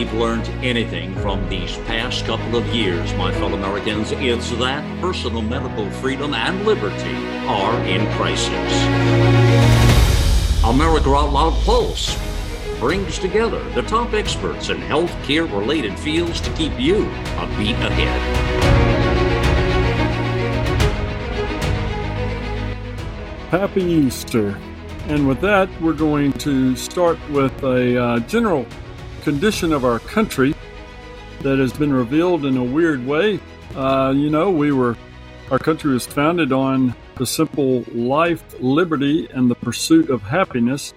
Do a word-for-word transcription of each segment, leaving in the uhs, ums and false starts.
we've learned anything from these past couple of years, my fellow Americans, it's that personal medical freedom and liberty are in crisis. America Out Loud Pulse brings together the top experts in healthcare-related fields to keep you a beat ahead. Happy Easter. And with that, we're going to start with a uh, general condition of our country that has been revealed in a weird way. Uh, you know, we were, our country was founded on the simple life, liberty, and the pursuit of happiness.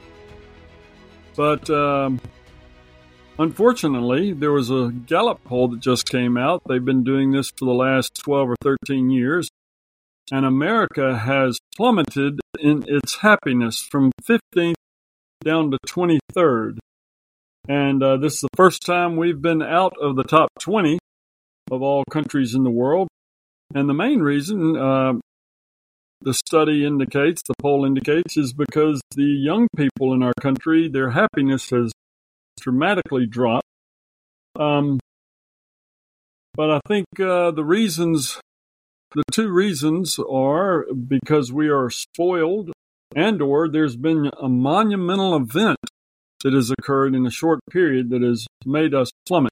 But um, unfortunately, there was a Gallup poll that just came out. They've been doing this for the last twelve or thirteen years. And America has plummeted in its happiness from fifteenth down to twenty-third. And uh, this is the first time we've been out of the top twenty of all countries in the world. And the main reason uh, the study indicates, the poll indicates, is because the young people in our country, their happiness has dramatically dropped. Um, but I think uh, the reasons, the two reasons are because we are spoiled and or there's been a monumental event that has occurred in a short period that has made us plummet.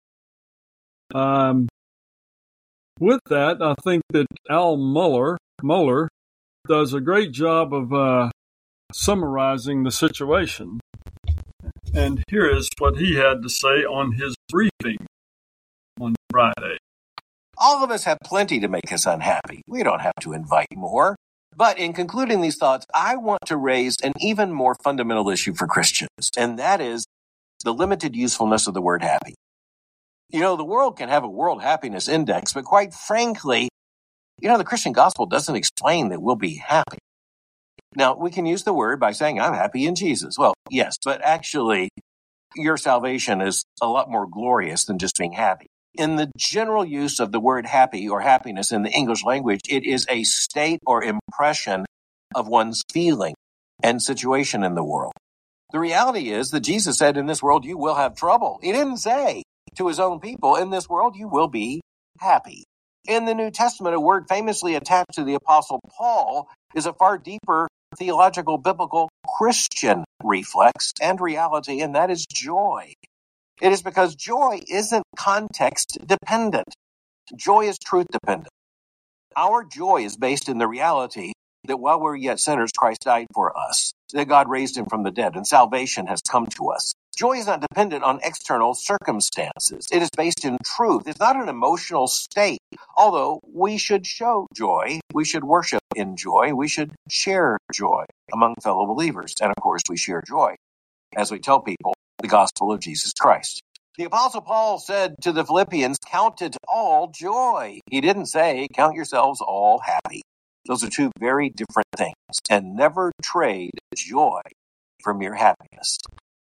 Um, with that, I think that Al Mohler, Mohler does a great job of uh, summarizing the situation. And here is what he had to say on his briefing on Friday. All of us have plenty to make us unhappy. We don't have to invite more. But in concluding these thoughts, I want to raise an even more fundamental issue for Christians, and that is the limited usefulness of the word happy. You know, the world can have a world happiness index, but quite frankly, you know, the Christian gospel doesn't explain that we'll be happy. Now, we can use the word by saying, I'm happy in Jesus. Well, yes, but actually, your salvation is a lot more glorious than just being happy. In the general use of the word happy or happiness in the English language, it is a state or impression of one's feeling and situation in the world. The reality is that Jesus said, in this world you will have trouble. He didn't say to his own people, in this world you will be happy. In the New Testament, a word famously attached to the Apostle Paul is a far deeper theological, biblical, Christian reflex and reality, and that is joy. It is because joy isn't context dependent. Joy is truth dependent. Our joy is based in the reality that while we're yet sinners, Christ died for us, that God raised him from the dead, and salvation has come to us. Joy is not dependent on external circumstances. It is based in truth. It's not an emotional state. Although we should show joy, we should worship in joy, we should share joy among fellow believers. And of course, we share joy as we tell people the gospel of Jesus Christ. The Apostle Paul said to the Philippians, count it all joy. He didn't say, count yourselves all happy. Those are two very different things. And never trade joy for mere happiness.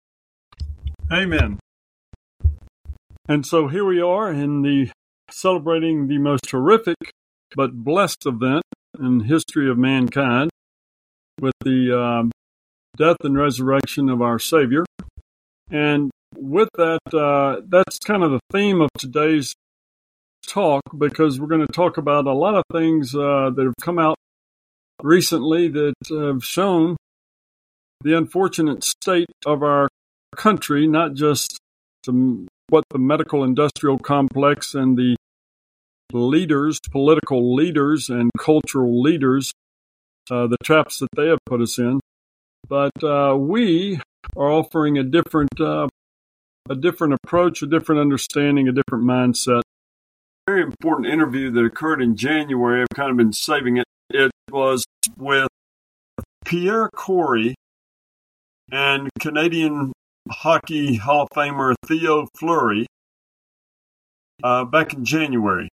Amen. And so here we are in the celebrating the most horrific but blessed event in the history of mankind with the um, death and resurrection of our Savior. And with that, uh, that's kind of the theme of today's talk, because we're going to talk about a lot of things uh, that have come out recently that have shown the unfortunate state of our country, not just the, what the medical industrial complex and the leaders, political leaders and cultural leaders, uh, the traps that they have put us in, but uh, we are offering a different, uh, a different approach, a different understanding, a different mindset. A very important interview that occurred in January. I've kind of been saving it. It was with Pierre Corey and Canadian Hockey Hall of Famer Theo Fleury uh, back in January.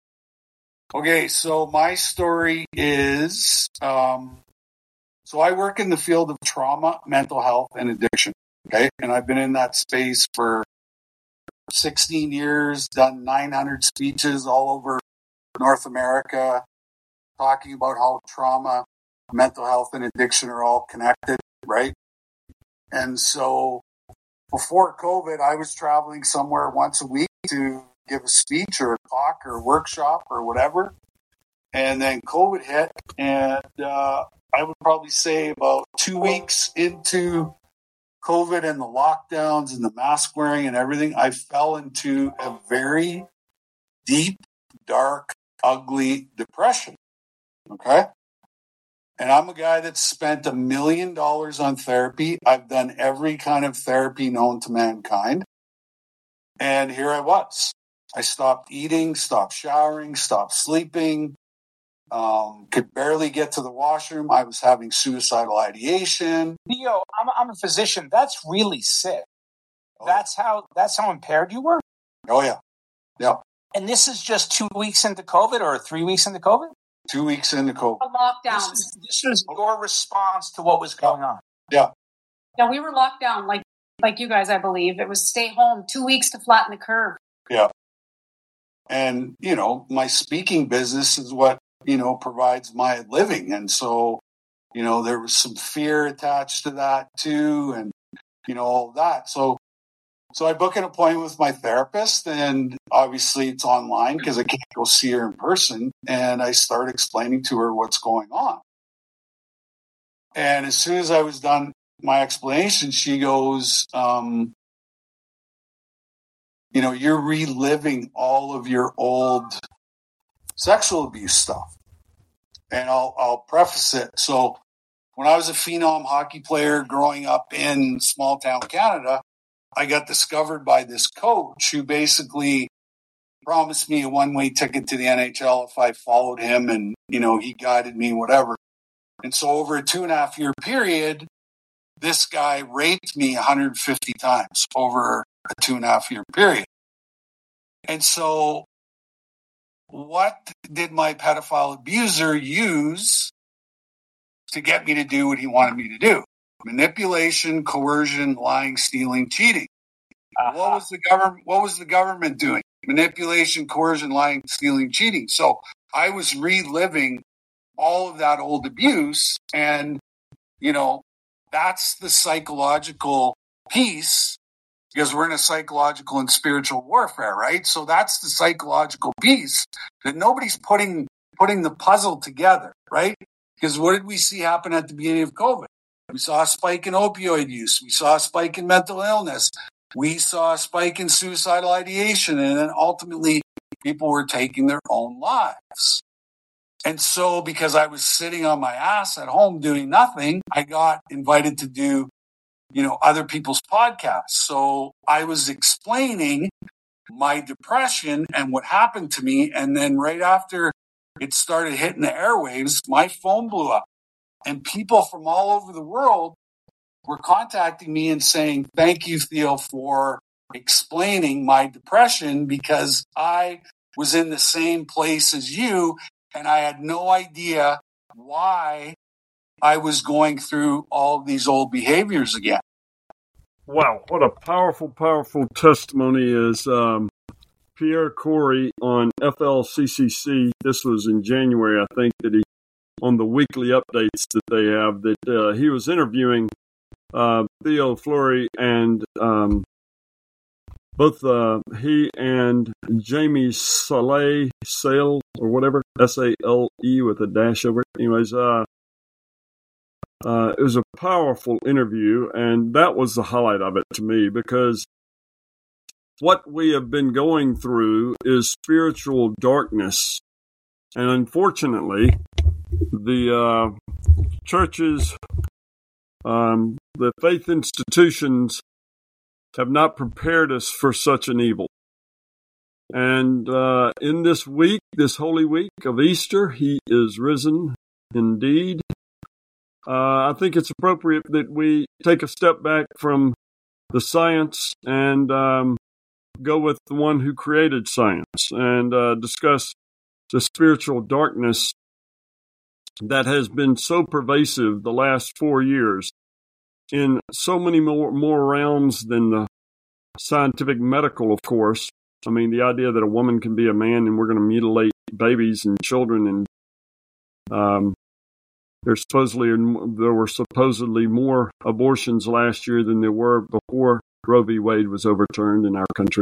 Okay, so my story is, um, so I work in the field of trauma, mental health, and addiction, okay? And I've been in that space for sixteen years, done nine hundred speeches all over North America, talking about how trauma, mental health, and addiction are all connected, right? And so before COVID, I was traveling somewhere once a week to give a speech or a talk or a workshop or whatever. And then COVID hit, and uh, I would probably say about two weeks into COVID and the lockdowns and the mask wearing and everything, I fell into a very deep, dark, ugly depression. Okay? And I'm a guy that's spent a million dollars on therapy. I've done every kind of therapy known to mankind. And here I was. I stopped eating, stopped showering, stopped sleeping, um, could barely get to the washroom. I was having suicidal ideation. Theo, I'm, I'm a physician. That's really sick. Oh. That's how that's how impaired you were? Oh, yeah. Yeah. And this is just two weeks into COVID or three weeks into COVID? Two weeks into COVID. A lockdown. This is, this is your response to what was going on. Yeah. Yeah, we were locked down like like you guys, I believe. It was stay home, two weeks to flatten the curve. Yeah. And, you know, my speaking business is what, you know, provides my living. And so, you know, there was some fear attached to that too. And, you know, all that. So, so I book an appointment with my therapist, and obviously it's online because I can't go see her in person. And I start explaining to her what's going on. And as soon as I was done my explanation, she goes, um, you know, you're reliving all of your old sexual abuse stuff. And I'll, I'll preface it. So when I was a phenom hockey player growing up in small town Canada, I got discovered by this coach who basically promised me a one-way ticket to the N H L if I followed him, and, you know, he guided me, whatever. And so over a two and a half year period, this guy raped me one hundred fifty times over a two and a half year period. And so what did my pedophile abuser use to get me to do what he wanted me to do? Manipulation, coercion, lying, stealing, cheating. Uh-huh. What was the government? What was the government doing? Manipulation, coercion, lying, stealing, cheating. So I was reliving all of that old abuse, and you know that's the psychological piece, because we're in a psychological and spiritual warfare, right? So that's the psychological piece that nobody's putting putting the puzzle together, right? Because what did we see happen at the beginning of COVID? We saw a spike in opioid use. We saw a spike in mental illness. We saw a spike in suicidal ideation. And then ultimately, people were taking their own lives. And so because I was sitting on my ass at home doing nothing, I got invited to do, you know, other people's podcasts. So I was explaining my depression and what happened to me. And then right after it started hitting the airwaves, my phone blew up. And people from all over the world were contacting me and saying, thank you, Theo, for explaining my depression, because I was in the same place as you and I had no idea why I was going through all these old behaviors again. Wow, what a powerful, powerful testimony is um, Pierre Corey on F L C C C. This was in January, I think, that he on the weekly updates that they have, that uh, he was interviewing uh, Theo Fleury, and um, both uh, he and Jamie Saleh, Sale, or whatever, S A L E with a dash over it. Anyways, uh, uh, it was a powerful interview, and that was the highlight of it to me, because what we have been going through is spiritual darkness, and unfortunately, the uh, churches, um, the faith institutions have not prepared us for such an evil. And uh, in this week, this holy week of Easter, he is risen indeed. Uh, I think it's appropriate that we take a step back from the science and um, go with the one who created science and uh, discuss the spiritual darkness that has been so pervasive the last four years in so many more, more realms than the scientific medical, of course. I mean, the idea that a woman can be a man and we're going to mutilate babies and children and um, There's supposedly there were supposedly more abortions last year than there were before Roe v. Wade was overturned in our country.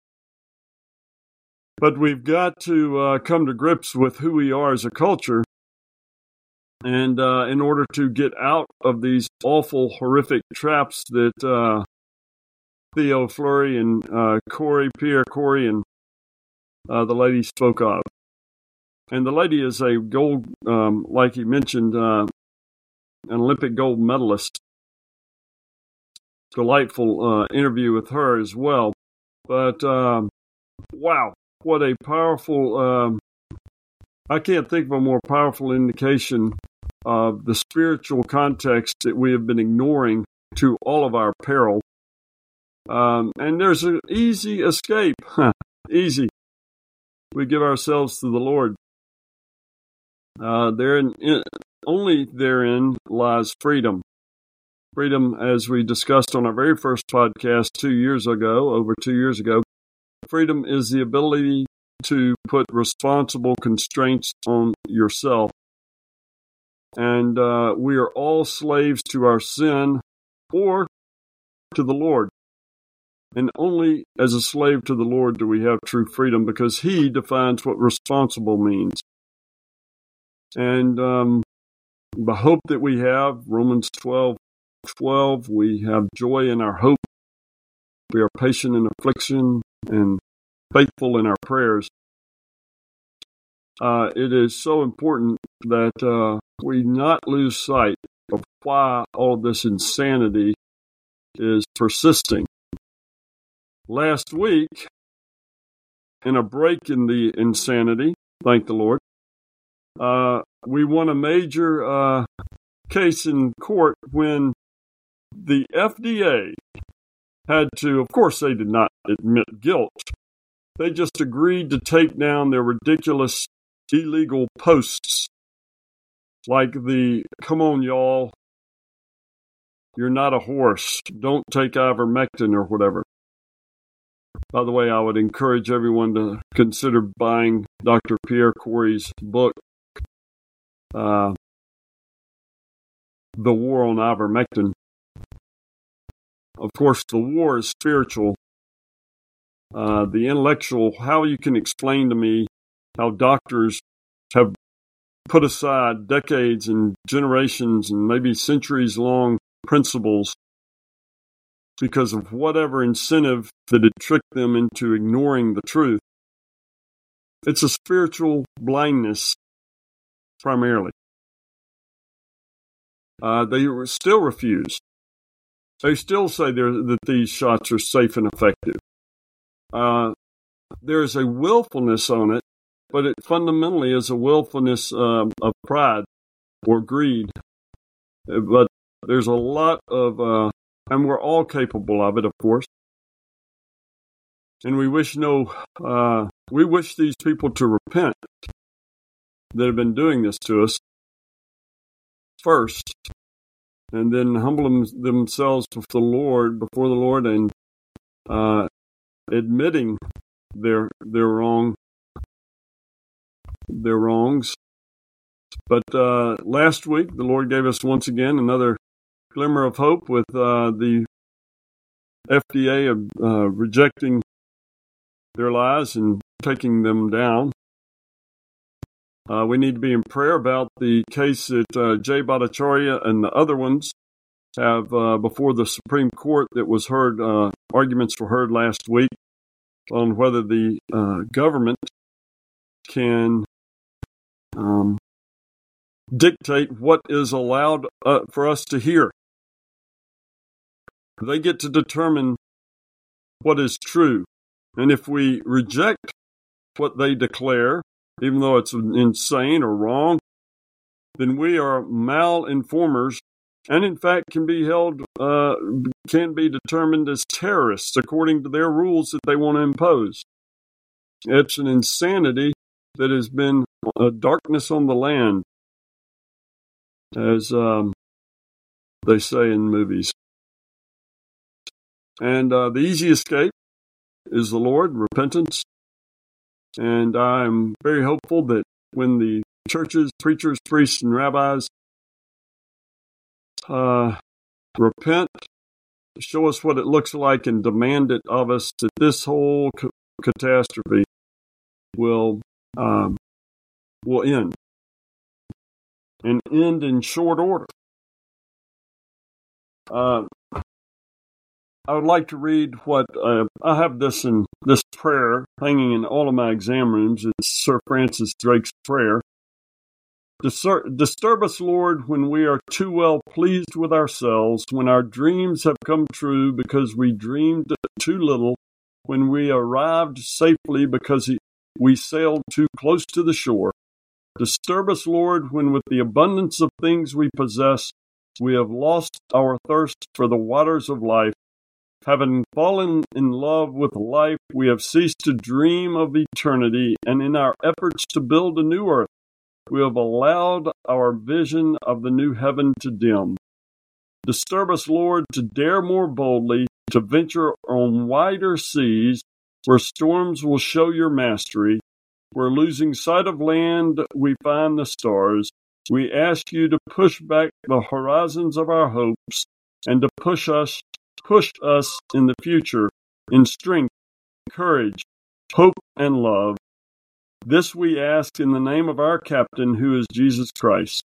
But we've got to uh, come to grips with who we are as a culture. And uh, in order to get out of these awful, horrific traps that uh, Theo Fleury and uh, Corey, Pierre Corey, and uh, the lady spoke of. And the lady is a gold, um, like he mentioned, uh, an Olympic gold medalist. Delightful uh, interview with her as well. But, um, wow, what a powerful, um, I can't think of a more powerful indication of the spiritual context that we have been ignoring to all of our peril. Um, and there's an easy escape. Easy. We give ourselves to the Lord. Uh, therein, in, only therein lies freedom. Freedom, as we discussed on our very first podcast two years ago, over two years ago, freedom is the ability to put responsible constraints on yourself. And uh, we are all slaves to our sin or to the Lord. And only as a slave to the Lord do we have true freedom, because He defines what responsible means. And um, the hope that we have, Romans twelve twelve, we have joy in our hope. We are patient in affliction and faithful in our prayers. Uh, it is so important that uh, we not lose sight of why all this insanity is persisting. Last week, in a break in the insanity, thank the Lord, uh, we won a major uh, case in court when the F D A had to, of course they did not admit guilt, they just agreed to take down their ridiculous illegal posts, like the, come on y'all, you're not a horse, don't take ivermectin or whatever. By the way, I would encourage everyone to consider buying Doctor Pierre Corey's book, uh, The War on Ivermectin. Of course, the war is spiritual. Uh, the intellectual, how you can explain to me how doctors have put aside decades and generations and maybe centuries-long principles because of whatever incentive that had tricked them into ignoring the truth. It's a spiritual blindness, primarily. Uh, they still refuse. They still say that these shots are safe and effective. Uh, there's a willfulness on it, but it fundamentally is a willfulness um, of pride or greed. But there's a lot of, uh, and we're all capable of it, of course. And we wish no, uh, we wish these people to repent that have been doing this to us first, and then humble them, themselves before the Lord, before the Lord, and uh, admitting their their wrong, their wrongs. But uh, last week, the Lord gave us once again another glimmer of hope with uh, the F D A uh, rejecting their lies and taking them down. Uh, we need to be in prayer about the case that uh, Jay Bhattacharya and the other ones have uh, before the Supreme Court that was heard, uh, arguments were heard last week on whether the uh, government can um, dictate what is allowed uh, for us to hear. They get to determine what is true. And if we reject what they declare, even though it's insane or wrong, then we are malinformers and, in fact, can be held, uh, can be determined as terrorists according to their rules that they want to impose. It's an insanity that has been a darkness on the land, as um, they say in movies. And uh, the easy escape is the Lord, repentance. And I'm very hopeful that when the churches, preachers, priests, and rabbis uh, repent, show us what it looks like, and demand it of us, that this whole ca- catastrophe will um, will end, and end in short order. Uh, I would like to read what uh, I have this in this prayer hanging in all of my exam rooms. It's Sir Francis Drake's prayer. Distur- Disturb us, Lord, when we are too well pleased with ourselves, when our dreams have come true because we dreamed too little, when we arrived safely because he, we sailed too close to the shore. Disturb us, Lord, when with the abundance of things we possess, we have lost our thirst for the waters of life. Having fallen in love with life, we have ceased to dream of eternity, and in our efforts to build a new earth, we have allowed our vision of the new heaven to dim. Disturb us, Lord, to dare more boldly, to venture on wider seas, where storms will show your mastery, where losing sight of land we find the stars. We ask you to push back the horizons of our hopes, and to push us Push us in the future in strength, courage, hope, and love. This we ask in the name of our captain, who is Jesus Christ.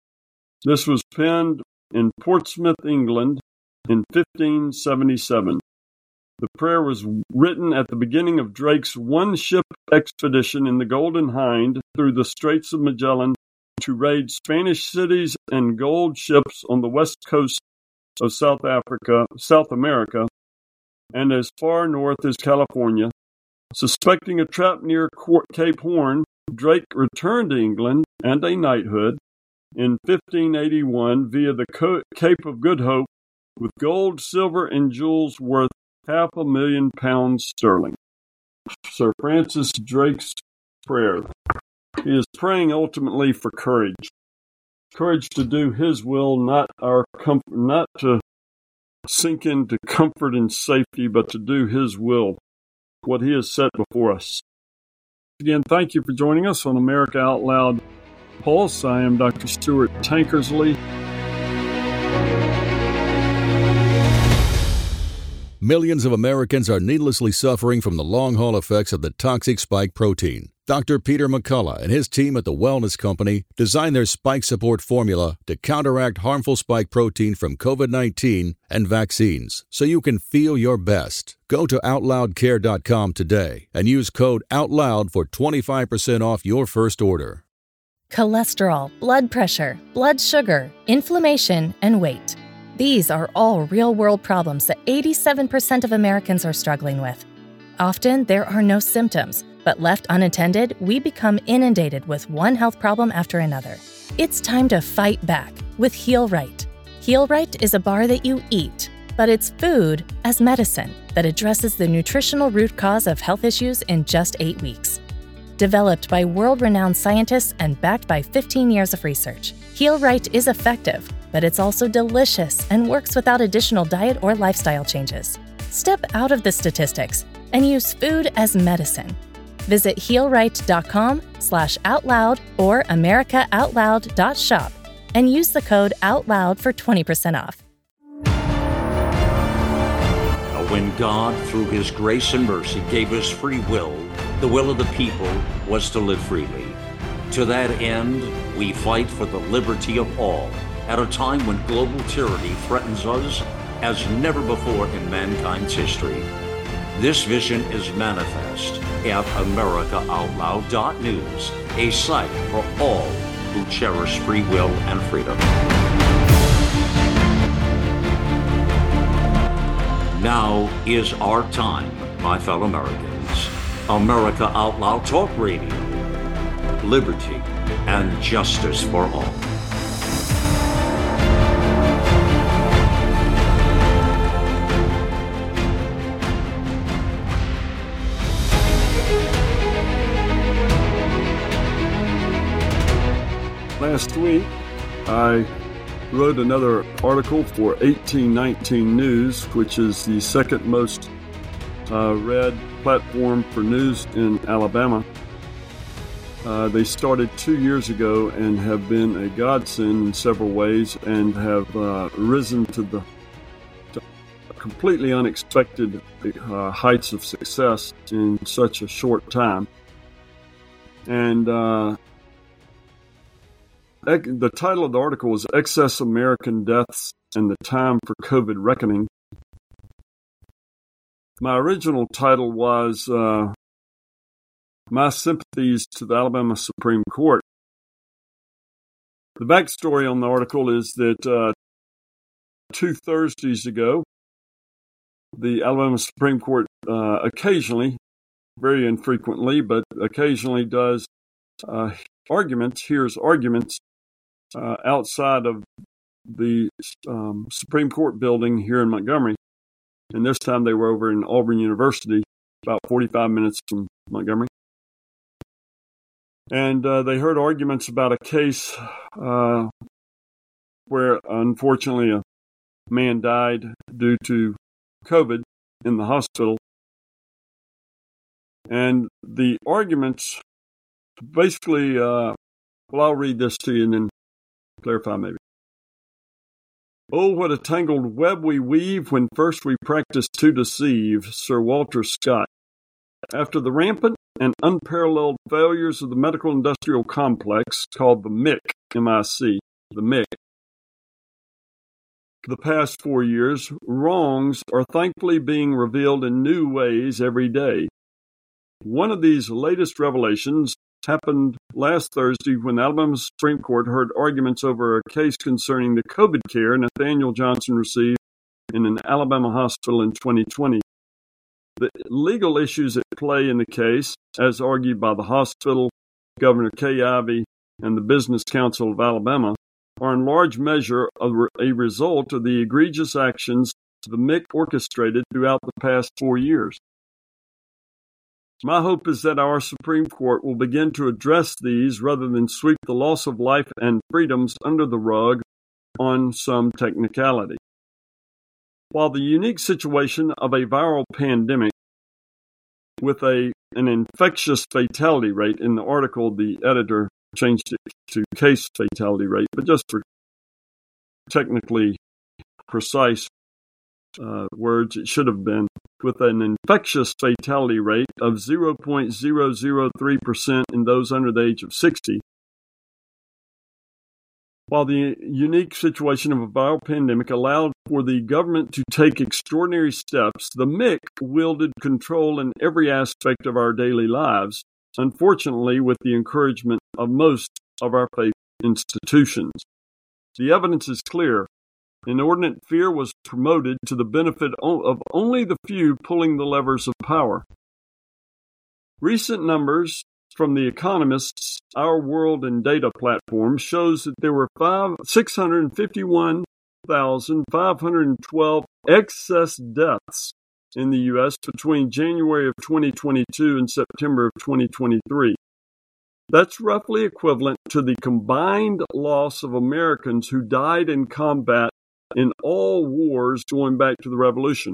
This was penned in Portsmouth, England, in fifteen seventy-seven. The prayer was written at the beginning of Drake's one-ship expedition in the Golden Hind through the Straits of Magellan to raid Spanish cities and gold ships on the west coast of South Africa, South America, and as far north as California. Suspecting a trap near Cape Horn, Drake returned to England and a knighthood in fifteen eighty-one via the Cape of Good Hope with gold, silver, and jewels worth half a million pounds sterling. Sir Francis Drake's prayer. He is praying ultimately for courage. Courage to do his will, not our comfort, not to sink into comfort and safety, but to do his will, what he has set before us. Again, thank you for joining us on America Out Loud Pulse. I am Doctor Stuart Tankersley. Millions of Americans are needlessly suffering from the long-haul effects of the toxic spike protein. Doctor Peter McCullough and his team at the Wellness Company designed their spike support formula to counteract harmful spike protein from covid nineteen and vaccines, so you can feel your best. Go to out loud care dot com today and use code OUTLOUD for twenty-five percent off your first order. Cholesterol, blood pressure, blood sugar, inflammation, and weight. These are all real-world problems that eighty-seven percent of Americans are struggling with. Often, there are no symptoms, but left unattended, we become inundated with one health problem after another. It's time to fight back with Heal Right. Heal Right is a bar that you eat, but it's food as medicine that addresses the nutritional root cause of health issues in just eight weeks. Developed by world-renowned scientists and backed by fifteen years of research, Heal Right is effective, but it's also delicious and works without additional diet or lifestyle changes. Step out of the statistics and use food as medicine. Visit healright.com slash outloud or americaoutloud.shop and use the code OUTLOUD for twenty percent off. When God, through his grace and mercy, gave us free will, the will of the people was to live freely. To that end, we fight for the liberty of all at a time when global tyranny threatens us as never before in mankind's history. This vision is manifest at america out loud dot news, a site for all who cherish free will and freedom. Now is our time, my fellow Americans. America Out Loud Talk Radio. Liberty and justice for all. Last week, I wrote another article for eighteen nineteen News, which is the second most uh, read platform for news in Alabama. Uh, Uh, they started two years ago and have been a godsend in several ways and have uh, risen to the to completely unexpected uh, heights of success in such a short time. And uh, ec- the title of the article is Excess American Deaths and the Time for COVID Reckoning. My original title was uh, My Sympathies to the Alabama Supreme Court. The backstory on the article is that uh, two Thursdays ago, the Alabama Supreme Court uh, occasionally, very infrequently, but occasionally does uh, arguments, hears arguments uh, outside of the um, Supreme Court building here in Montgomery. And this time they were over in Auburn University, about forty-five minutes from Montgomery. And uh, they heard arguments about a case uh, where, unfortunately, a man died due to COVID in the hospital. And the arguments basically, uh, well, I'll read this to you and then clarify maybe. Oh, what a tangled web we weave when first we practice to deceive, Sir Walter Scott. After the rampant and unparalleled failures of the medical industrial complex called the M I C, M I C, the M I C, the past four years, wrongs are thankfully being revealed in new ways every day. One of these latest revelations happened last Thursday when the Alabama Supreme Court heard arguments over a case concerning the COVID care Nathaniel Johnson received in an Alabama hospital in twenty twenty. The legal issues at play in the case, as argued by the hospital, Governor Kay Ivey, and the Business Council of Alabama, are in large measure a result of the egregious actions the M I C orchestrated throughout the past four years. My hope is that our Supreme Court will begin to address these rather than sweep the loss of life and freedoms under the rug on some technicality. While the unique situation of a viral pandemic with a an infectious fatality rate, in the article the editor changed it to case fatality rate, but just for technically precise uh, words, it should have been with an infectious fatality rate of zero point zero zero three percent in those under the age of sixty. While the unique situation of a viral pandemic allowed for the government to take extraordinary steps, the M I C wielded control in every aspect of our daily lives, unfortunately with the encouragement of most of our faith institutions. The evidence is clear. Inordinate fear was promoted to the benefit of only the few pulling the levers of power. Recent numbers from The Economist's Our World in Data platform shows that there were six hundred fifty-one thousand five hundred twelve excess deaths in the U S between January of twenty twenty-two and September of twenty twenty-three. That's roughly equivalent to the combined loss of Americans who died in combat in all wars going back to the Revolution.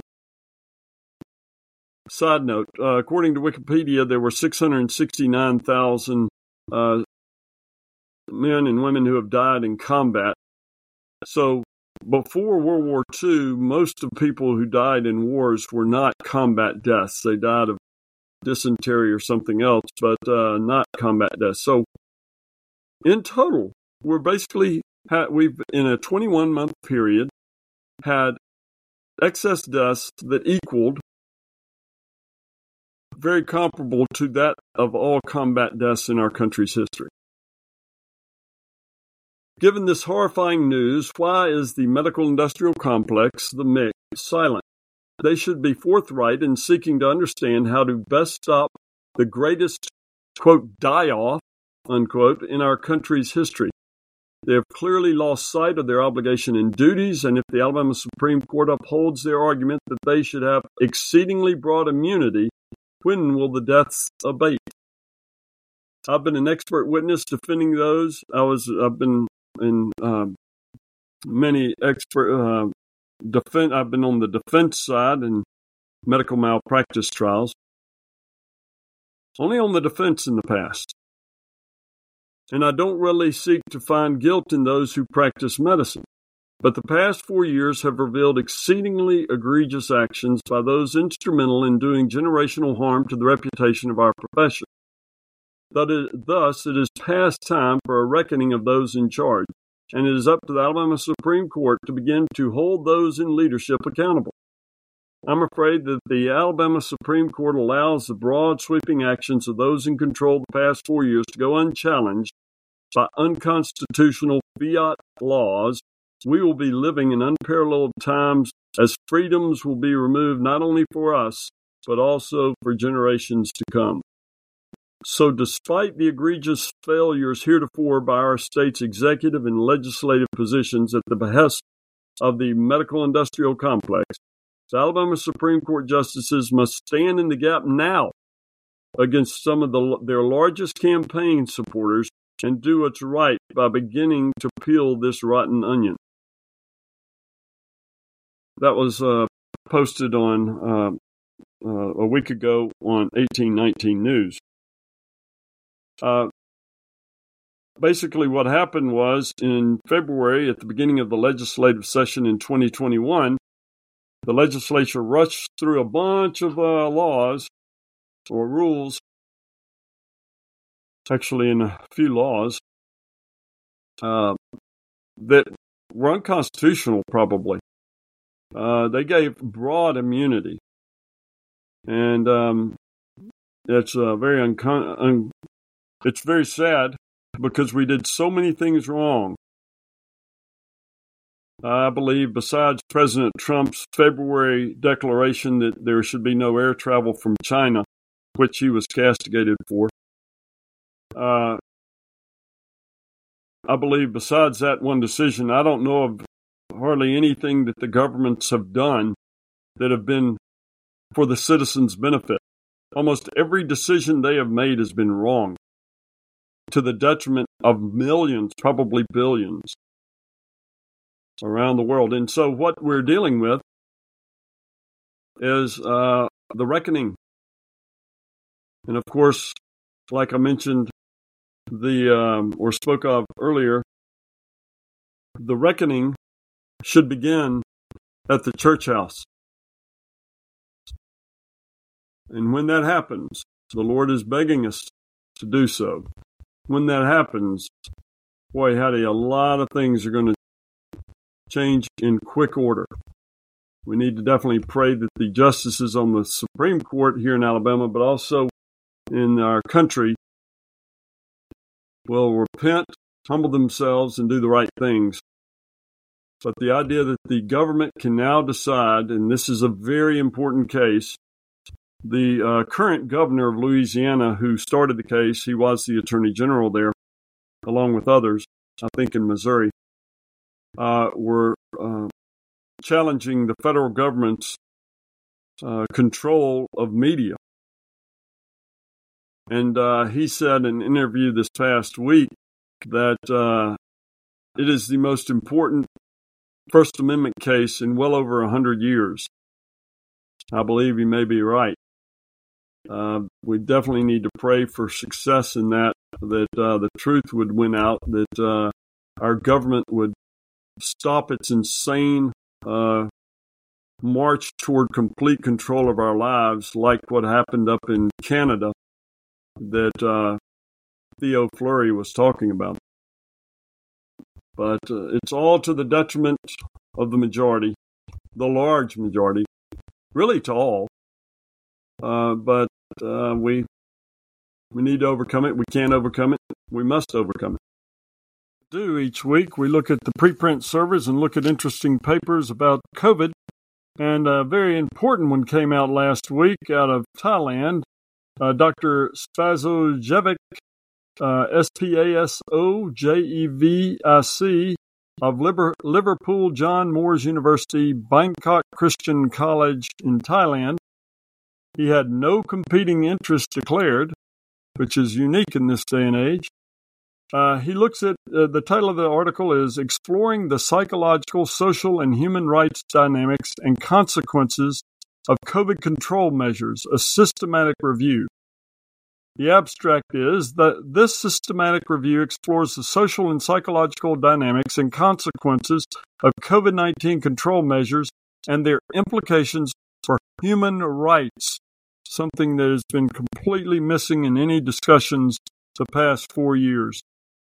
Side note, uh, according to Wikipedia, there were six hundred sixty-nine thousand uh, men and women who have died in combat. So before World War Two, most of people who died in wars were not combat deaths. They died of dysentery or something else, but uh, not combat deaths. So in total, we're basically, had, we've in a twenty-one month period, had excess deaths that equaled very comparable to that of all combat deaths in our country's history. Given this horrifying news, why is the medical industrial complex, the M I C, silent? They should be forthright in seeking to understand how to best stop the greatest, quote, die-off, unquote, in our country's history. They have clearly lost sight of their obligation and duties, and if the Alabama Supreme Court upholds their argument that they should have exceedingly broad immunity, when will the deaths abate? I've been an expert witness defending those. I was, I've been in uh, many expert uh, defense. I've been on the defense side in medical malpractice trials. Only on the defense in the past. and I don't really seek to find guilt in those who practice medicine. But the past four years have revealed exceedingly egregious actions by those instrumental in doing generational harm to the reputation of our profession. Thus, it is past time for a reckoning of those in charge, and it is up to the Alabama Supreme Court to begin to hold those in leadership accountable. I'm afraid that the Alabama Supreme Court allows the broad, sweeping actions of those in control the past four years to go unchallenged by unconstitutional fiat laws. We will be living in unparalleled times as freedoms will be removed not only for us, but also for generations to come. So despite the egregious failures heretofore by our state's executive and legislative positions at the behest of the medical industrial complex, the Alabama Supreme Court justices must stand in the gap now against some of the, their largest campaign supporters and do what's right by beginning to peel this rotten onion. That was uh, posted on uh, uh, a week ago on eighteen nineteen News. Uh, basically, what happened was in February, at the beginning of the legislative session in twenty twenty-one, the legislature rushed through a bunch of uh, laws or rules, actually in a few laws, uh, that were unconstitutional, probably. Uh, they gave broad immunity, and um, it's uh, very uncon- un- it's very sad because we did so many things wrong. I believe, besides President Trump's February declaration that there should be no air travel from China, which he was castigated for, uh, I believe, besides that one decision, I don't know of hardly anything that the governments have done that have been for the citizens' benefit. Almost every decision they have made has been wrong, to the detriment of millions, probably billions, around the world. And so what we're dealing with is uh, the reckoning. And of course, like I mentioned, the um, or spoke of earlier, the reckoning should begin at the church house. And when that happens, the Lord is begging us to do so. When that happens, boy, howdy, a lot of things are going to change in quick order. We need to definitely pray that the justices on the Supreme Court here in Alabama, but also in our country, will repent, humble themselves, and do the right things. But the idea that the government can now decide, and this is a very important case, the uh, current governor of Louisiana who started the case, he was the attorney general there, along with others, I think in Missouri, uh, were uh, challenging the federal government's uh, control of media. And uh, he said in an interview this past week that uh, it is the most important First Amendment case in well over a hundred years. I believe he may be right. Uh, we definitely need to pray for success in that, that uh, the truth would win out, that uh, our government would stop its insane uh, march toward complete control of our lives, like what happened up in Canada that uh, Theo Fleury was talking about. But uh, it's all to the detriment of the majority, the large majority, really to all. Uh, but uh, we we need to overcome it. We can't overcome it. We must overcome it. Do each week we look at the preprint servers and look at interesting papers about COVID. And a very important one came out last week out of Thailand. Uh, Doctor Spasojevic, uh, S P A S O J E V I C, of Liber- Liverpool John Moores University, Bangkok Christian College in Thailand. He had no competing interests declared, which is unique in this day and age. Uh, he looks at, uh, the title of the article is Exploring the Psychological, Social, and Human Rights Dynamics and Consequences of COVID Control Measures, a Systematic Review. The abstract is that this systematic review explores the social and psychological dynamics and consequences of COVID nineteen control measures and their implications for human rights, something that has been completely missing in any discussions the past four years.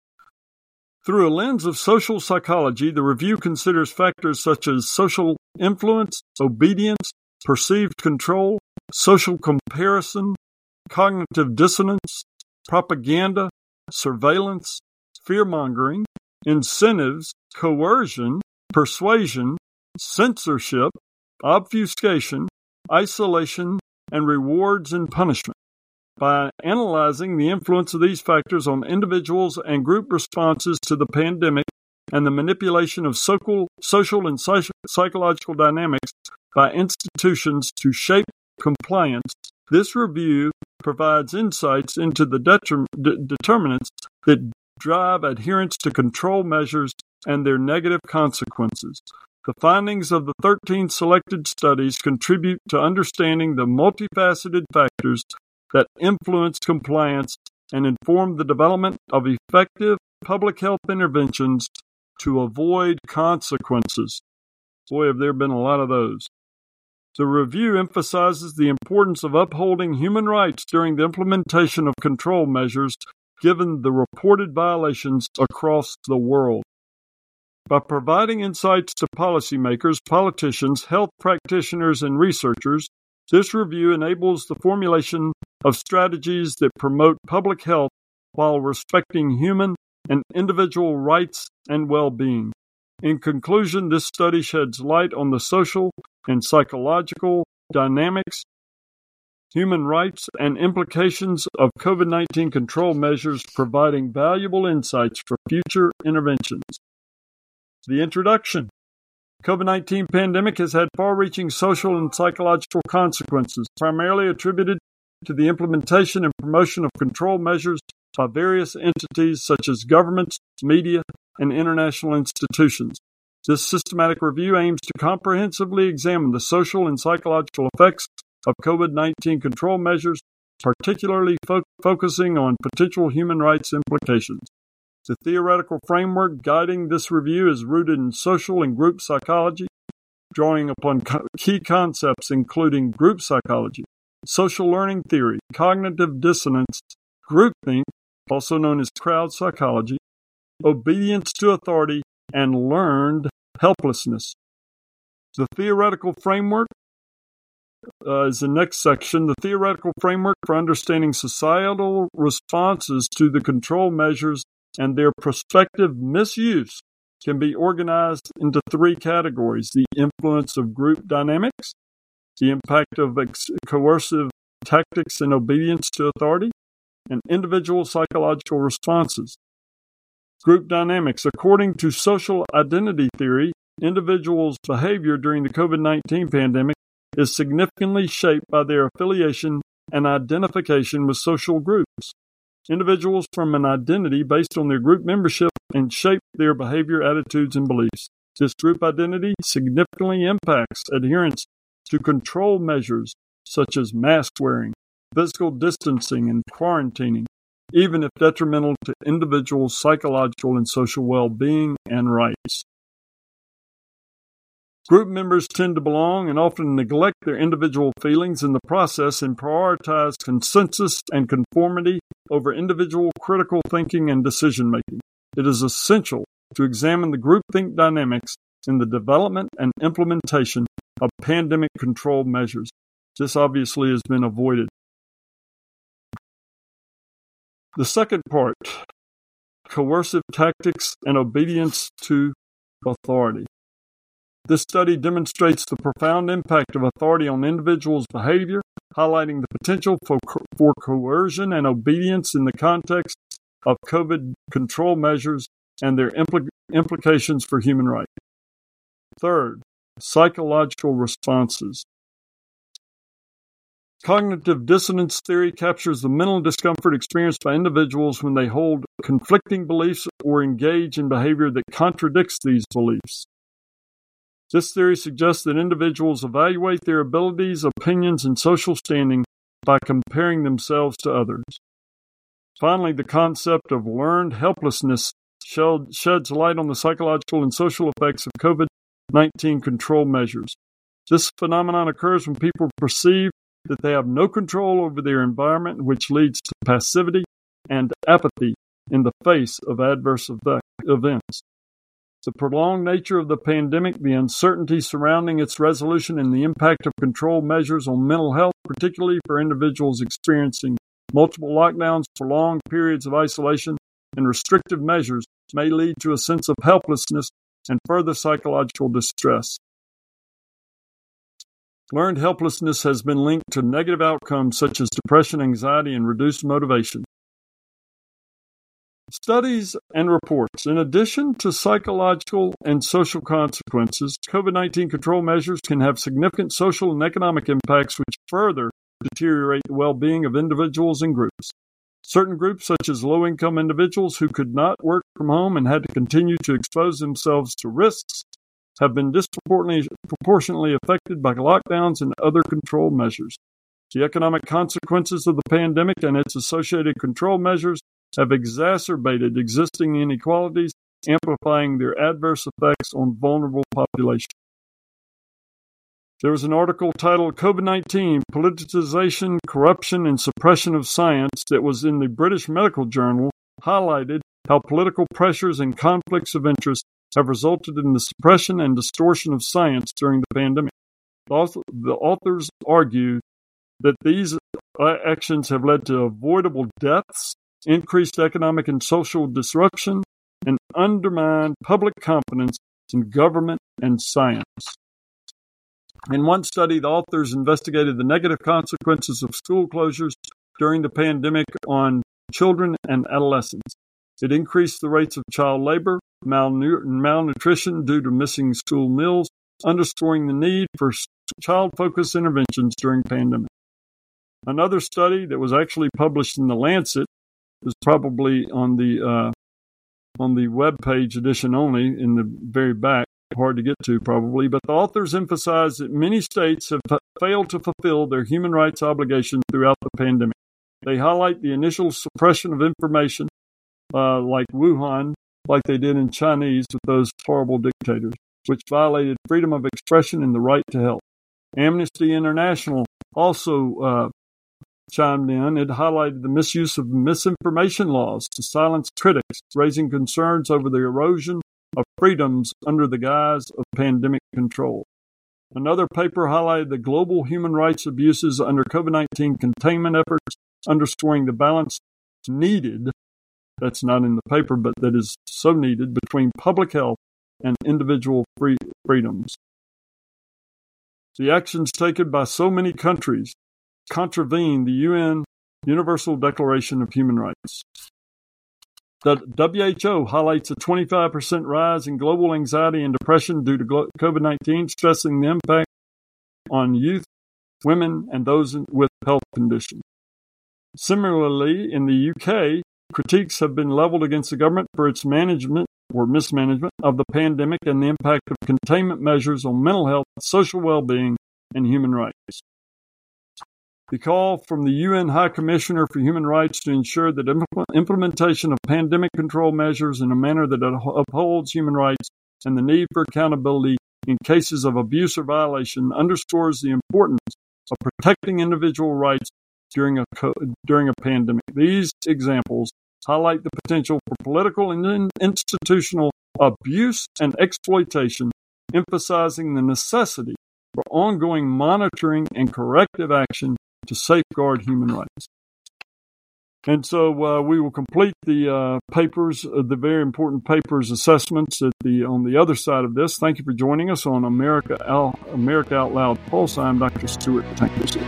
Through a lens of social psychology, the review considers factors such as social influence, obedience, perceived control, social comparison, cognitive dissonance, propaganda, surveillance, fear-mongering, incentives, coercion, persuasion, censorship, obfuscation, isolation, and rewards and punishment. By analyzing the influence of these factors on individuals and group responses to the pandemic and the manipulation of social, social and psych- psychological dynamics by institutions to shape compliance, this review provides insights into the determ- de- determinants that drive adherence to control measures and their negative consequences. The findings of the thirteen selected studies contribute to understanding the multifaceted factors that influence compliance and inform the development of effective public health interventions to avoid consequences. Boy, have there been a lot of those. The review emphasizes the importance of upholding human rights during the implementation of control measures, given the reported violations across the world. By providing insights to policymakers, politicians, health practitioners, and researchers, this review enables the formulation of strategies that promote public health while respecting human and individual rights and well-being. In conclusion, this study sheds light on the social and psychological dynamics, human rights, and implications of COVID nineteen control measures, providing valuable insights for future interventions. The introduction. COVID nineteen pandemic has had far-reaching social and psychological consequences, primarily attributed to the implementation and promotion of control measures by various entities such as governments, media, and international institutions. This systematic review aims to comprehensively examine the social and psychological effects of COVID nineteen control measures, particularly fo- focusing on potential human rights implications. The theoretical framework guiding this review is rooted in social and group psychology, drawing upon co- key concepts including group psychology, social learning theory, cognitive dissonance, groupthink, also known as crowd psychology, obedience to authority, and learned helplessness. The theoretical framework uh, is the next section. The theoretical framework for understanding societal responses to the control measures and their prospective misuse can be organized into three categories: the influence of group dynamics, the impact of ex- coercive tactics and obedience to authority, and individual psychological responses. Group dynamics. According to social identity theory, individuals' behavior during the COVID nineteen pandemic is significantly shaped by their affiliation and identification with social groups. Individuals form an identity based on their group membership and shape their behavior, attitudes, and beliefs. This group identity significantly impacts adherence to control measures such as mask wearing, physical distancing, and quarantining, even if detrimental to individuals' psychological and social well-being and rights. Group members tend to belong and often neglect their individual feelings in the process and prioritize consensus and conformity over individual critical thinking and decision-making. It is essential to examine the groupthink dynamics in the development and implementation of pandemic control measures. This obviously has been avoided. The second part, coercive tactics and obedience to authority. This study demonstrates the profound impact of authority on individuals' behavior, highlighting the potential for, co- for coercion and obedience in the context of COVID control measures and their impl- implications for human rights. Third, psychological responses. Cognitive dissonance theory captures the mental discomfort experienced by individuals when they hold conflicting beliefs or engage in behavior that contradicts these beliefs. This theory suggests that individuals evaluate their abilities, opinions, and social standing by comparing themselves to others. Finally, the concept of learned helplessness sheds light on the psychological and social effects of COVID nineteen control measures. This phenomenon occurs when people perceive that they have no control over their environment, which leads to passivity and apathy in the face of adverse events. The prolonged nature of the pandemic, the uncertainty surrounding its resolution, and the impact of control measures on mental health, particularly for individuals experiencing multiple lockdowns, prolonged periods of isolation, and restrictive measures, may lead to a sense of helplessness and further psychological distress. Learned helplessness has been linked to negative outcomes such as depression, anxiety, and reduced motivation. Studies and reports. In addition to psychological and social consequences, COVID nineteen control measures can have significant social and economic impacts which further deteriorate the well-being of individuals and groups. Certain groups, such as low-income individuals who could not work from home and had to continue to expose themselves to risks, have been disproportionately proportionately affected by lockdowns and other control measures. The economic consequences of the pandemic and its associated control measures have exacerbated existing inequalities, amplifying their adverse effects on vulnerable populations. There was an article titled COVID nineteen, Politicization, Corruption, and Suppression of Science that was in the British Medical Journal, highlighted how political pressures and conflicts of interest have resulted in the suppression and distortion of science during the pandemic. The authors argue that these actions have led to avoidable deaths, increased economic and social disruption, and undermined public confidence in government and science. In one study, the authors investigated the negative consequences of school closures during the pandemic on children and adolescents. It increased the rates of child labor, malnu- malnutrition due to missing school meals, underscoring the need for child-focused interventions during the pandemic. Another study that was actually published in The Lancet is probably on the uh, on the web page edition only, in the very back, hard to get to probably, but the authors emphasize that many states have f- failed to fulfill their human rights obligations throughout the pandemic. They highlight the initial suppression of information, uh, like Wuhan, like they did in Chinese with those horrible dictators, which violated freedom of expression and the right to health. Amnesty International also uh, chimed in. It highlighted the misuse of misinformation laws to silence critics, raising concerns over the erosion of freedoms under the guise of pandemic control. Another paper highlighted the global human rights abuses under COVID nineteen containment efforts, underscoring the balance needed, that's not in the paper, but that is so needed, between public health and individual free freedoms. The actions taken by so many countries contravene the U N Universal Declaration of Human Rights. The W H O highlights a twenty-five percent rise in global anxiety and depression due to COVID nineteen, stressing the impact on youth, women, and those with health conditions. Similarly, in the U K, critiques have been leveled against the government for its management or mismanagement of the pandemic and the impact of containment measures on mental health, social well-being, and human rights. The call from the U N High Commissioner for Human Rights to ensure that impl- implementation of pandemic control measures in a manner that upholds human rights and the need for accountability in cases of abuse or violation underscores the importance of protecting individual rights during a co- during a pandemic. These examples highlight the potential for political and in- institutional abuse and exploitation, emphasizing the necessity for ongoing monitoring and corrective action to safeguard human rights. And so uh, we will complete the uh, papers, uh, the very important papers assessments at the on the other side of this. Thank you for joining us on America Out, America Out Loud Pulse. I'm Doctor Stuart Tankersley.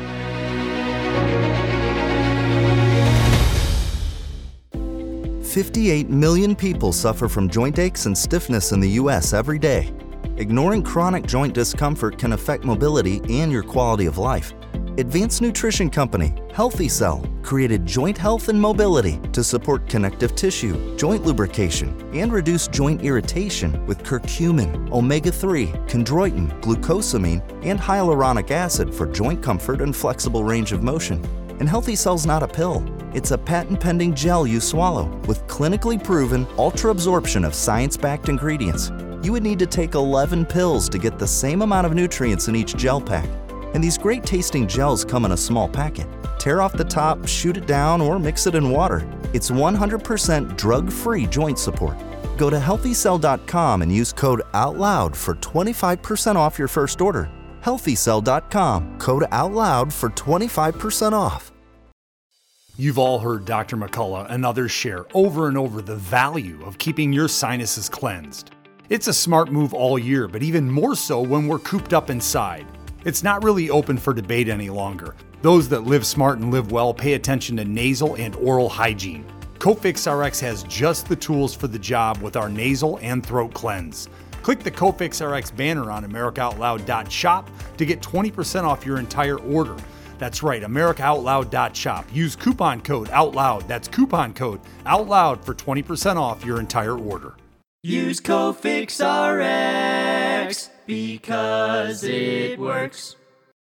fifty-eight million people suffer from joint aches and stiffness in the U S every day. Ignoring chronic joint discomfort can affect mobility and your quality of life. Advanced nutrition company Healthy Cell created Joint Health and Mobility to support connective tissue, joint lubrication, and reduce joint irritation with curcumin, omega three, chondroitin, glucosamine, and hyaluronic acid for joint comfort and flexible range of motion. And Healthy Cell's not a pill. It's a patent-pending gel you swallow with clinically proven ultra-absorption of science-backed ingredients. You would need to take eleven pills to get the same amount of nutrients in each gel pack. And these great-tasting gels come in a small packet. Tear off the top, shoot it down, or mix it in water. It's one hundred percent drug-free joint support. Go to healthy cell dot com and use code OUTLOUD for twenty-five percent off your first order. healthy cell dot com, code OUTLOUD for twenty-five percent off. You've all heard Doctor McCullough and others share over and over the value of keeping your sinuses cleansed. It's a smart move all year, but even more so when we're cooped up inside. It's not really open for debate any longer. Those that live smart and live well pay attention to nasal and oral hygiene. Cofix R X has just the tools for the job with our nasal and throat cleanse. Click the Cofix R X banner on America Out Loud dot shop to get twenty percent off your entire order. That's right, America Out Loud dot shop. Use coupon code OUTLOUD. That's coupon code OUTLOUD for twenty percent off your entire order. Use Cofix R X because it works.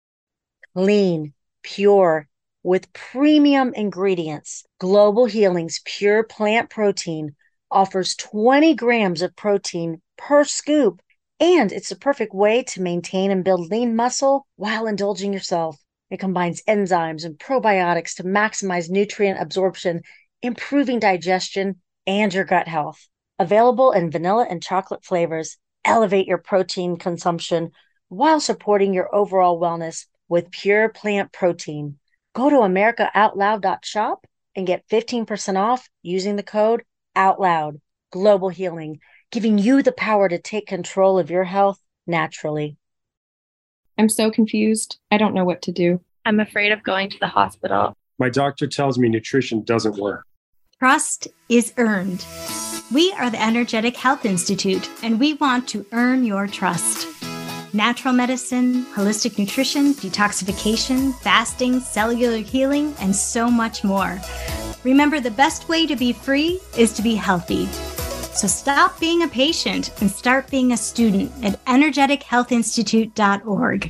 Clean, pure, with premium ingredients. Global Healing's Pure Plant Protein offers twenty grams of protein per scoop, and it's the perfect way to maintain and build lean muscle while indulging yourself. It combines enzymes and probiotics to maximize nutrient absorption, improving digestion and your gut health. Available in vanilla and chocolate flavors, elevate your protein consumption while supporting your overall wellness with Pure Plant Protein. Go to America Out Loud dot shop and get fifteen percent off using the code OUTLOUD. Global Healing, giving you the power to take control of your health naturally. I'm so confused. I don't know what to do. I'm afraid of going to the hospital. My doctor tells me nutrition doesn't work. Trust is earned. We are the Energetic Health Institute, and we want to earn your trust. Natural medicine, holistic nutrition, detoxification, fasting, cellular healing, and so much more. Remember, the best way to be free is to be healthy. So stop being a patient and start being a student at energetic health institute dot org.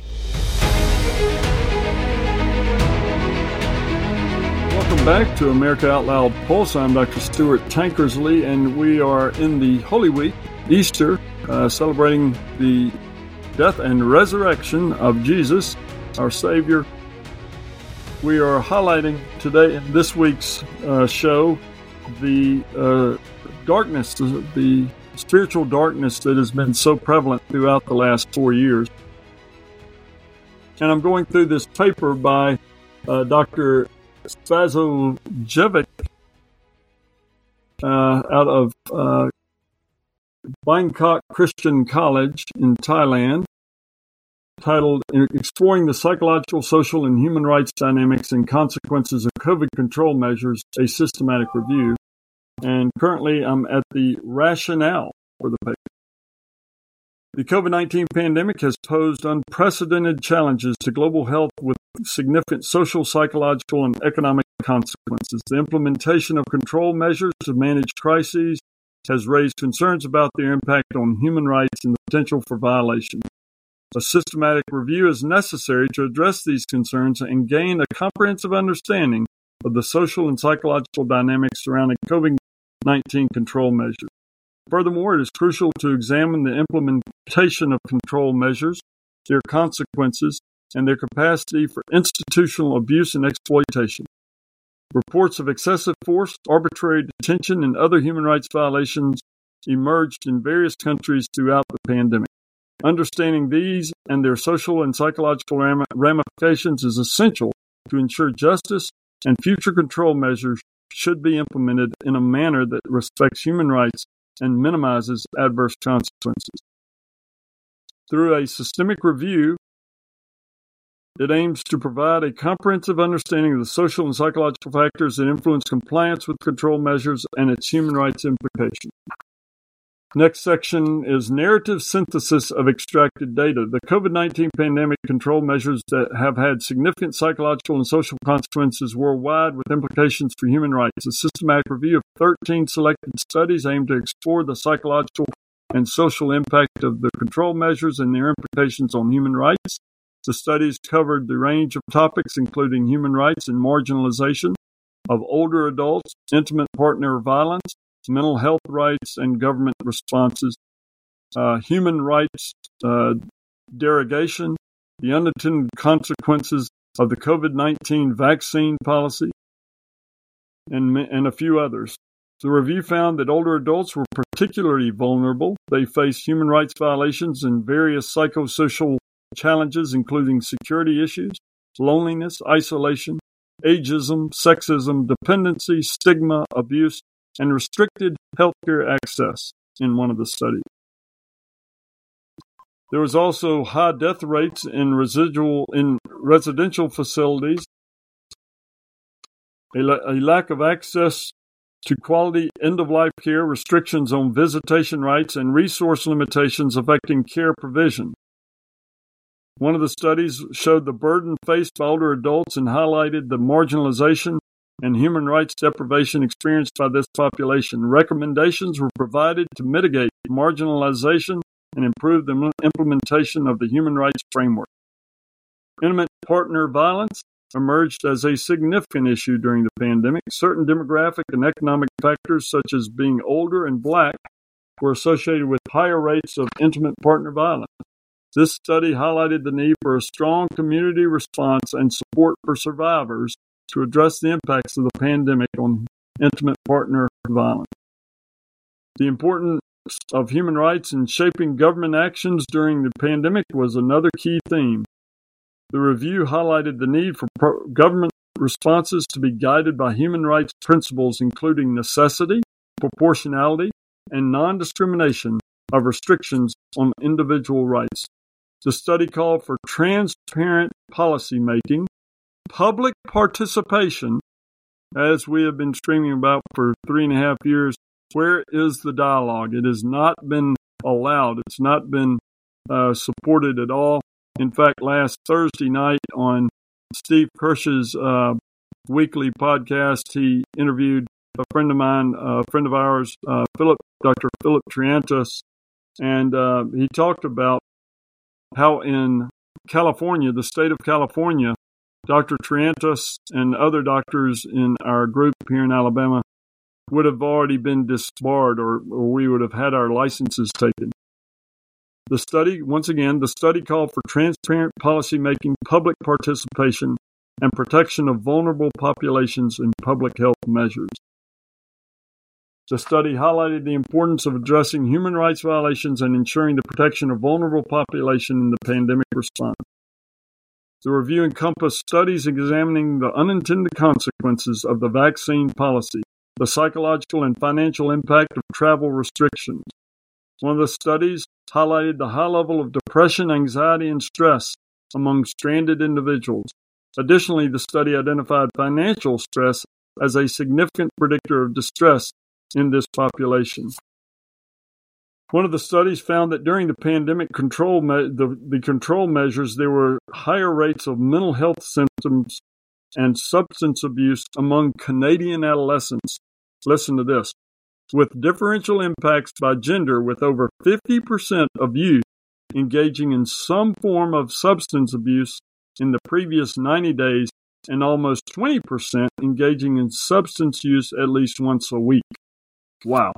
Welcome back to America Out Loud Pulse. I'm Doctor Stuart Tankersley, and we are in the Holy Week, Easter, uh, celebrating the death and resurrection of Jesus, our Savior. We are highlighting today in this week's uh, show the uh, darkness, the spiritual darkness that has been so prevalent throughout the last four years. And I'm going through this paper by uh, Doctor Spasojevic uh, out of uh, Bangkok Christian College in Thailand, titled Exploring the Psychological, Social, and Human Rights Dynamics and Consequences of COVID Control Measures, a Systematic Review. And currently I'm at the rationale for the paper. The COVID nineteen pandemic has posed unprecedented challenges to global health with significant social, psychological, and economic consequences. The implementation of control measures to manage crises has raised concerns about their impact on human rights and the potential for violation. A systematic review is necessary to address these concerns and gain a comprehensive understanding of the social and psychological dynamics surrounding COVID nineteen control measures. Furthermore, it is crucial to examine the implementation of control measures, their consequences, and their capacity for institutional abuse and exploitation. Reports of excessive force, arbitrary detention, and other human rights violations emerged in various countries throughout the pandemic. Understanding these and their social and psychological ram- ramifications is essential to ensure justice, and future control measures should be implemented in a manner that respects human rights and minimizes adverse consequences. Through a systemic review, it aims to provide a comprehensive understanding of the social and psychological factors that influence compliance with control measures and its human rights implications. Next section is narrative synthesis of extracted data. The COVID nineteen pandemic control measures that have had significant psychological and social consequences worldwide with implications for human rights. A systematic review of thirteen selected studies aimed to explore the psychological and social impact of the control measures and their implications on human rights. The studies covered the range of topics, including human rights and marginalization, of older adults, intimate partner violence, mental health rights and government responses, uh, human rights uh, derogation, the unintended consequences of the COVID nineteen vaccine policy, and, and a few others. The review found that older adults were particularly vulnerable. They faced human rights violations and various psychosocial challenges, including security issues, loneliness, isolation, ageism, sexism, dependency, stigma, abuse, and restricted healthcare access in one of the studies. There was also high death rates in residual in residential facilities, a, la- a lack of access to quality end-of-life care, restrictions on visitation rights, and resource limitations affecting care provision. One of the studies showed the burden faced by older adults and highlighted the marginalization and human rights deprivation experienced by this population. Recommendations were provided to mitigate marginalization and improve the implementation of the human rights framework. Intimate partner violence emerged as a significant issue during the pandemic. Certain demographic and economic factors, such as being older and black, were associated with higher rates of intimate partner violence. This study highlighted the need for a strong community response and support for survivors to address the impacts of the pandemic on intimate partner violence. The importance of human rights in shaping government actions during the pandemic was another key theme. The review highlighted the need for pro- government responses to be guided by human rights principles, including necessity, proportionality, and non-discrimination of restrictions on individual rights. The study called for transparent policy making, public participation, as we have been screaming about for three and a half years. Where is the dialogue? It has not been allowed. It's not been uh, supported at all. In fact, last Thursday night on Steve Kirsch's uh, weekly podcast, he interviewed a friend of mine, a friend of ours, uh, Philip, Doctor Philip Triantos, and uh, he talked about how in California, the state of California, Doctor Triantos and other doctors in our group here in Alabama would have already been disbarred, or, or we would have had our licenses taken. The study, once again, the study called for transparent policymaking, public participation, and protection of vulnerable populations in public health measures. The study highlighted the importance of addressing human rights violations and ensuring the protection of vulnerable population in the pandemic response. The review encompassed studies examining the unintended consequences of the vaccine policy, the psychological and financial impact of travel restrictions. One of the studies highlighted the high level of depression, anxiety, and stress among stranded individuals. Additionally, the study identified financial stress as a significant predictor of distress in this population. One of the studies found that during the pandemic control me- the, the control measures, there were higher rates of mental health symptoms and substance abuse among Canadian adolescents. Listen to this. With differential impacts by gender, with over fifty percent of youth engaging in some form of substance abuse in the previous ninety days, and almost twenty percent engaging in substance use at least once a week. Wow.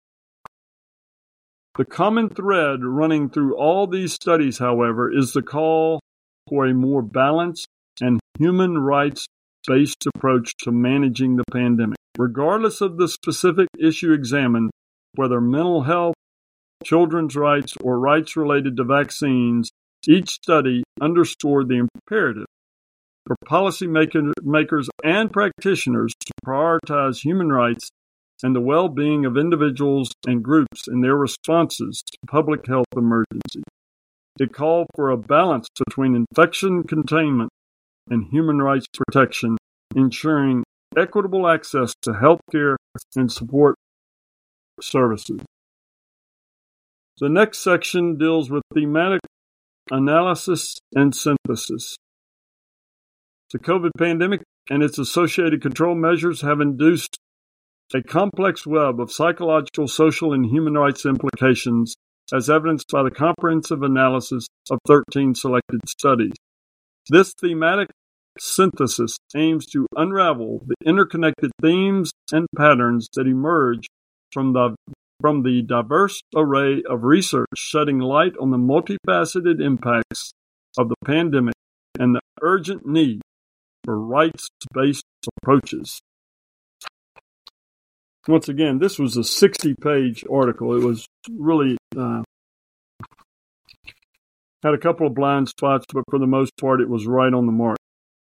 The common thread running through all these studies, however, is the call for a more balanced and human rights-based approach to managing the pandemic. Regardless of the specific issue examined, whether mental health, children's rights, or rights related to vaccines, each study underscored the imperative for policymakers and practitioners to prioritize human rights and the well-being of individuals and groups in their responses to public health emergencies. It called for a balance between infection containment and human rights protection, ensuring equitable access to health care and support services. The next section deals with thematic analysis and synthesis. The COVID pandemic and its associated control measures have induced a complex web of psychological, social, and human rights implications, as evidenced by the comprehensive analysis of thirteen selected studies. This thematic synthesis aims to unravel the interconnected themes and patterns that emerge from the from the diverse array of research, shedding light on the multifaceted impacts of the pandemic and the urgent need for rights-based approaches. Once again, this was a sixty-page article. It was really uh, had a couple of blind spots, but for the most part, it was right on the mark.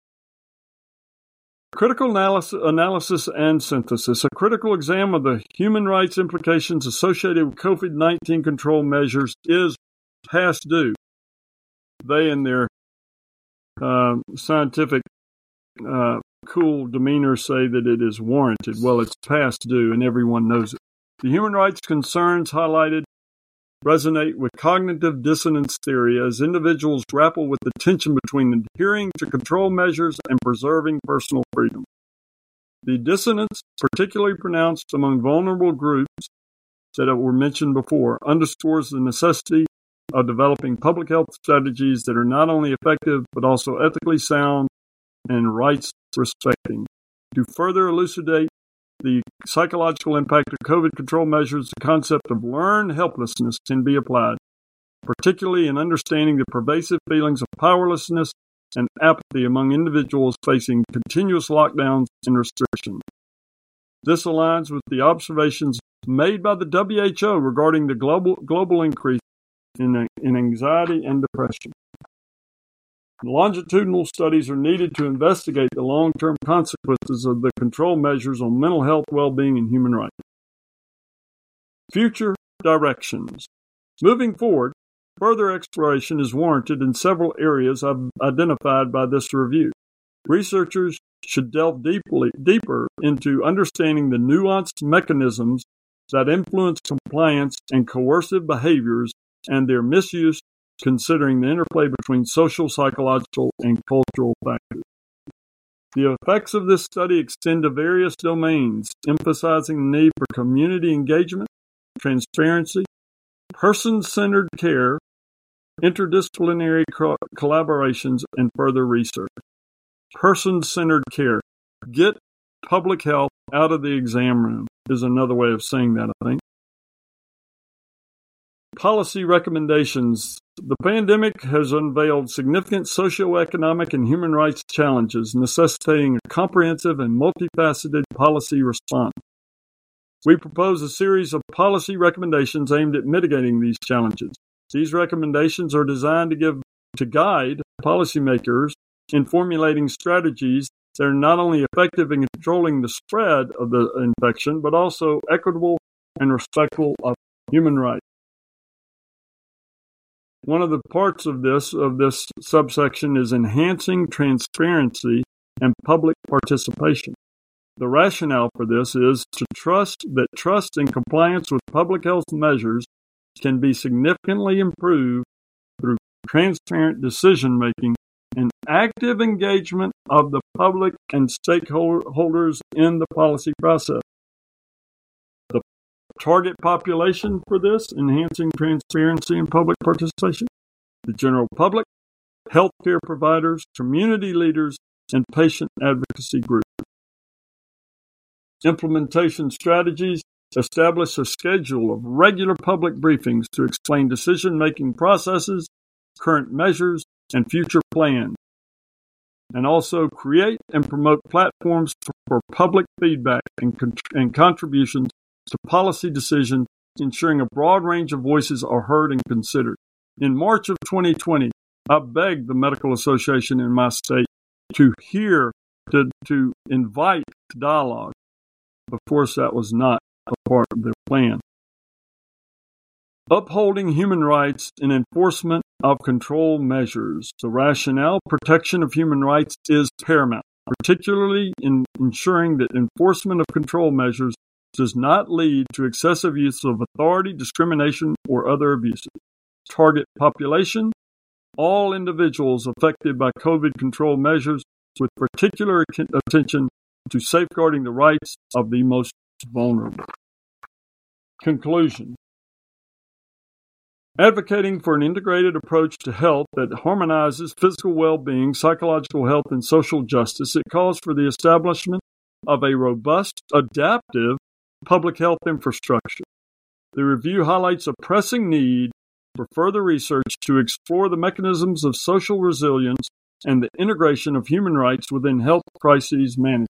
Critical analysis, analysis and synthesis, a critical exam of the human rights implications associated with COVID nineteen control measures is past due. They, in their uh, scientific, uh, cool demeanor, say that it is warranted. Well, it's past due, and everyone knows it. The human rights concerns highlighted resonate with cognitive dissonance theory as individuals grapple with the tension between adhering to control measures and preserving personal freedom. The dissonance, particularly pronounced among vulnerable groups that were mentioned before, underscores the necessity of developing public health strategies that are not only effective but also ethically sound and rights respecting. To further elucidate the psychological impact of COVID control measures, the concept of learned helplessness can be applied, particularly in understanding the pervasive feelings of powerlessness and apathy among individuals facing continuous lockdowns and restrictions. This aligns with the observations made by the W H O regarding the global global increase in, in anxiety and depression. Longitudinal studies are needed to investigate the long-term consequences of the control measures on mental health, well-being, and human rights. Future directions. Moving forward, further exploration is warranted in several areas identified by this review. Researchers should delve deeply, deeper into understanding the nuanced mechanisms that influence compliance and coercive behaviors and their misuse, considering the interplay between social, psychological, and cultural factors. The effects of this study extend to various domains, emphasizing the need for community engagement, transparency, person-centered care, interdisciplinary co- collaborations, and further research. Person-centered care. Get public health out of the exam room is another way of saying that, I think. Policy recommendations. The pandemic has unveiled significant socioeconomic and human rights challenges, necessitating a comprehensive and multifaceted policy response. We propose a series of policy recommendations aimed at mitigating these challenges. These recommendations are designed to give to guide policymakers in formulating strategies that are not only effective in controlling the spread of the infection, but also equitable and respectful of human rights. One of the parts of this of this subsection is enhancing transparency and public participation. The rationale for this is to trust that trust and compliance with public health measures can be significantly improved through transparent decision-making and active engagement of the public and stakeholders in the policy process. The target population for this, enhancing transparency and public participation, the general public, healthcare providers, community leaders, and patient advocacy groups. Implementation strategies. Establish a schedule of regular public briefings to explain decision-making processes, current measures, and future plans. And also create and promote platforms for public feedback and, con- and contributions to policy decisions, ensuring a broad range of voices are heard and considered. In March of twenty twenty, I begged the Medical Association in my state to hear, to, to invite dialogue. Of course, that was not a part of their plan. Upholding human rights and enforcement of control measures. The rationale, protection of human rights is paramount, particularly in ensuring that enforcement of control measures does not lead to excessive use of authority, discrimination, or other abuses. Target population, all individuals affected by COVID control measures, with particular attention to safeguarding the rights of the most vulnerable. Conclusion. Advocating for an integrated approach to health that harmonizes physical well-being, psychological health, and social justice, it calls for the establishment of a robust, adaptive public health infrastructure. The review highlights a pressing need for further research to explore the mechanisms of social resilience and the integration of human rights within health crises management.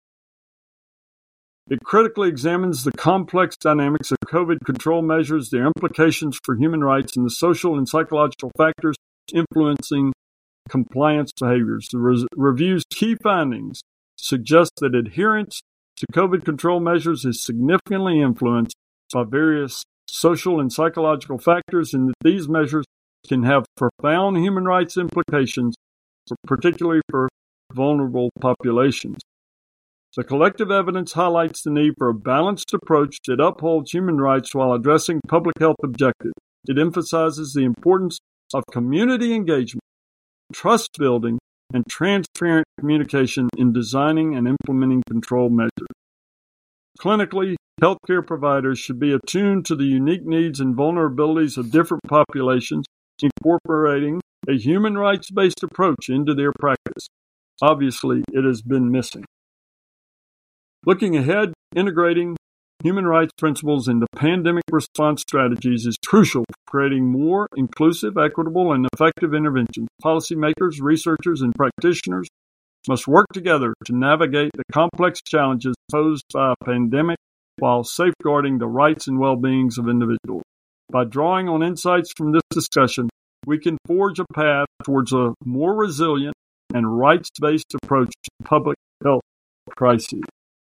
It critically examines the complex dynamics of COVID control measures, their implications for human rights, and the social and psychological factors influencing compliance behaviors. The re- review's key findings suggest that adherence to COVID control measures is significantly influenced by various social and psychological factors, and that these measures can have profound human rights implications, particularly for vulnerable populations. The collective evidence highlights the need for a balanced approach that upholds human rights while addressing public health objectives. It emphasizes the importance of community engagement, trust building, and transparent communication in designing and implementing control measures. Clinically, healthcare providers should be attuned to the unique needs and vulnerabilities of different populations, incorporating a human rights-based approach into their practice. Obviously, it has been missing. Looking ahead, integrating human rights principles into pandemic response strategies is crucial for creating more inclusive, equitable, and effective interventions. Policymakers, researchers, and practitioners must work together to navigate the complex challenges posed by a pandemic while safeguarding the rights and well-being of individuals. By drawing on insights from this discussion, we can forge a path towards a more resilient and rights-based approach to public health crises.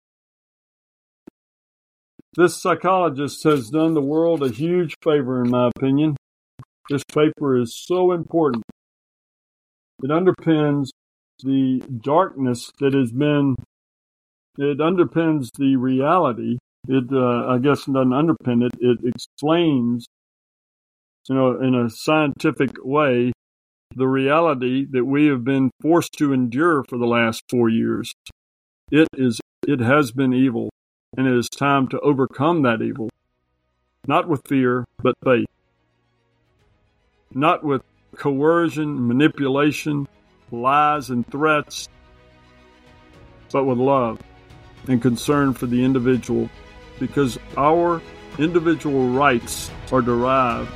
This psychologist has done the world a huge favor, in my opinion. This paper is so important. It underpins the darkness that has been, it underpins the reality. It, uh, I guess, doesn't underpin it. It explains, you know, in a scientific way, the reality that we have been forced to endure for the last four years. It is, it has been evil. And it is time to overcome that evil, not with fear, but faith. Not with coercion, manipulation, lies, and threats, but with love and concern for the individual, because our individual rights are derived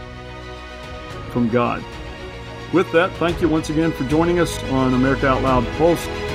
from God. With that, thank you once again for joining us on America Out Loud Pulse.